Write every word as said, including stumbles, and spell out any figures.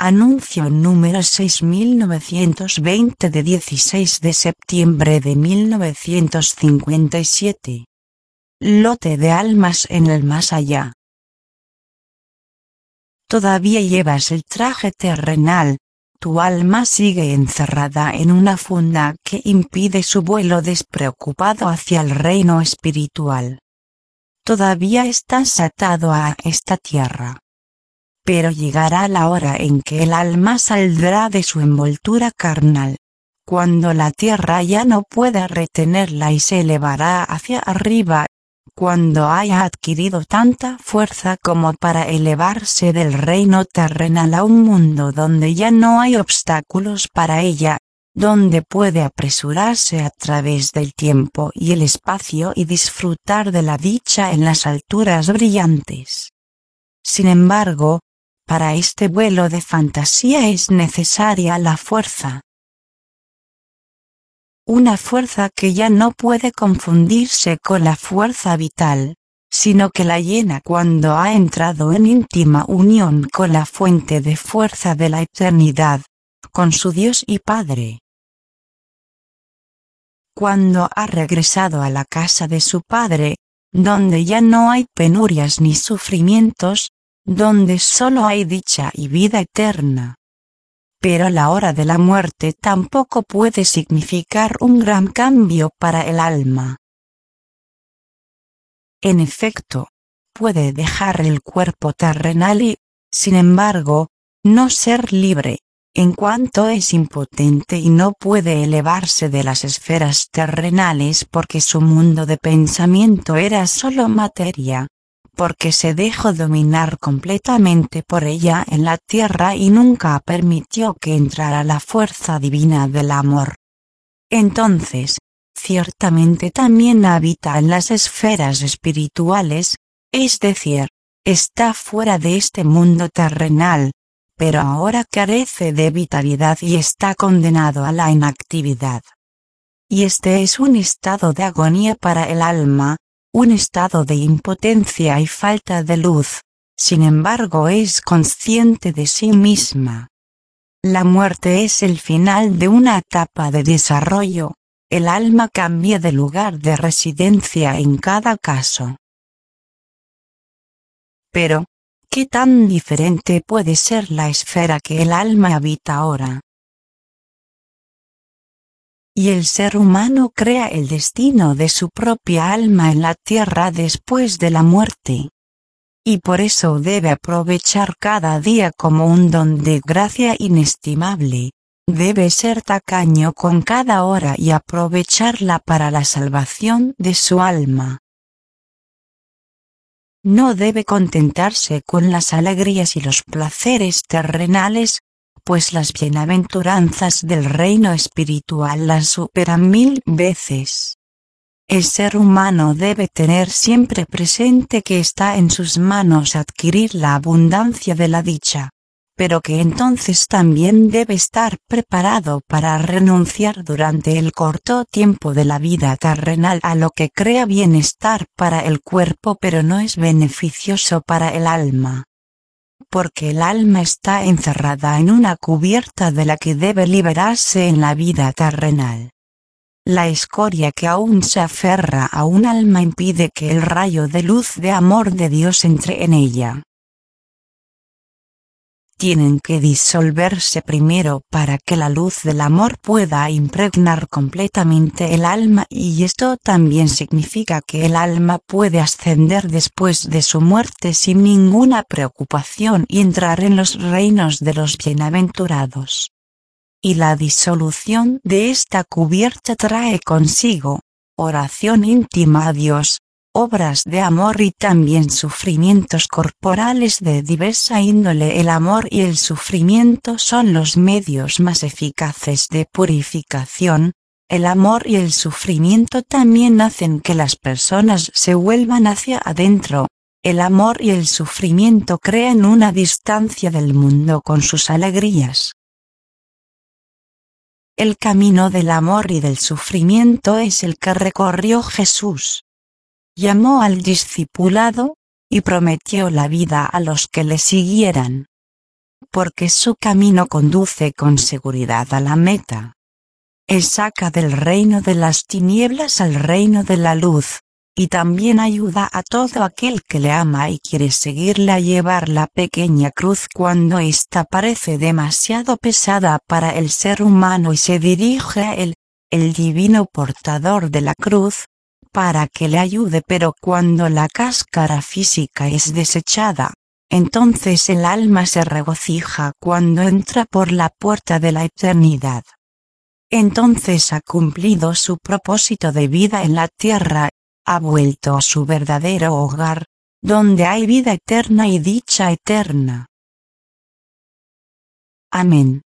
Anuncio número seis mil novecientos veinte de dieciséis de septiembre de mil novecientos cincuenta y siete. Lote de almas en el más allá. Todavía llevas el traje terrenal, tu alma sigue encerrada en una funda que impide su vuelo despreocupado hacia el reino espiritual. Todavía estás atado a esta tierra. Pero llegará la hora en que el alma saldrá de su envoltura carnal, cuando la tierra ya no pueda retenerla y se elevará hacia arriba, cuando haya adquirido tanta fuerza como para elevarse del reino terrenal a un mundo donde ya no hay obstáculos para ella, donde puede apresurarse a través del tiempo y el espacio y disfrutar de la dicha en las alturas brillantes. Sin embargo, para este vuelo de fantasía es necesaria la fuerza. Una fuerza que ya no puede confundirse con la fuerza vital, sino que la llena cuando ha entrado en íntima unión con la fuente de fuerza de la eternidad, con su Dios y Padre. Cuando ha regresado a la casa de su Padre, donde ya no hay penurias ni sufrimientos, donde solo hay dicha y vida eterna. Pero la hora de la muerte tampoco puede significar un gran cambio para el alma. En efecto, puede dejar el cuerpo terrenal y, sin embargo, no ser libre, en cuanto es impotente y no puede elevarse de las esferas terrenales porque su mundo de pensamiento era solo materia, porque se dejó dominar completamente por ella en la tierra y nunca permitió que entrara la fuerza divina del amor. Entonces, ciertamente también habita en las esferas espirituales, es decir, está fuera de este mundo terrenal, pero ahora carece de vitalidad y está condenado a la inactividad. Y este es un estado de agonía para el alma, un estado de impotencia y falta de luz, sin embargo es consciente de sí misma. La muerte es el final de una etapa de desarrollo, el alma cambia de lugar de residencia en cada caso. Pero, ¿qué tan diferente puede ser la esfera que el alma habita ahora? Y el ser humano crea el destino de su propia alma en la tierra después de la muerte. Y por eso debe aprovechar cada día como un don de gracia inestimable, debe ser tacaño con cada hora y aprovecharla para la salvación de su alma. No debe contentarse con las alegrías y los placeres terrenales, pues las bienaventuranzas del reino espiritual las superan mil veces. El ser humano debe tener siempre presente que está en sus manos adquirir la abundancia de la dicha, pero que entonces también debe estar preparado para renunciar durante el corto tiempo de la vida terrenal a lo que crea bienestar para el cuerpo pero no es beneficioso para el alma. Porque el alma está encerrada en una cubierta de la que debe liberarse en la vida terrenal. La escoria que aún se aferra a un alma impide que el rayo de luz de amor de Dios entre en ella. Tienen que disolverse primero para que la luz del amor pueda impregnar completamente el alma y esto también significa que el alma puede ascender después de su muerte sin ninguna preocupación y entrar en los reinos de los bienaventurados. Y la disolución de esta cubierta trae consigo oración íntima a Dios, obras de amor y también sufrimientos corporales de diversa índole. El amor y el sufrimiento son los medios más eficaces de purificación. El amor y el sufrimiento también hacen que las personas se vuelvan hacia adentro. El amor y el sufrimiento crean una distancia del mundo con sus alegrías. El camino del amor y del sufrimiento es el que recorrió Jesús. Llamó al discipulado, y prometió la vida a los que le siguieran. porque su camino conduce con seguridad a la meta. Él saca del reino de las tinieblas al reino de la luz, y también ayuda a todo aquel que le ama y quiere seguirle a llevar la pequeña cruz cuando ésta parece demasiado pesada para el ser humano y se dirige a él, el divino portador de la cruz, para que le ayude. Pero cuando la cáscara física es desechada, entonces el alma se regocija cuando entra por la puerta de la eternidad. Entonces ha cumplido su propósito de vida en la tierra, ha vuelto a su verdadero hogar, donde hay vida eterna y dicha eterna. Amén.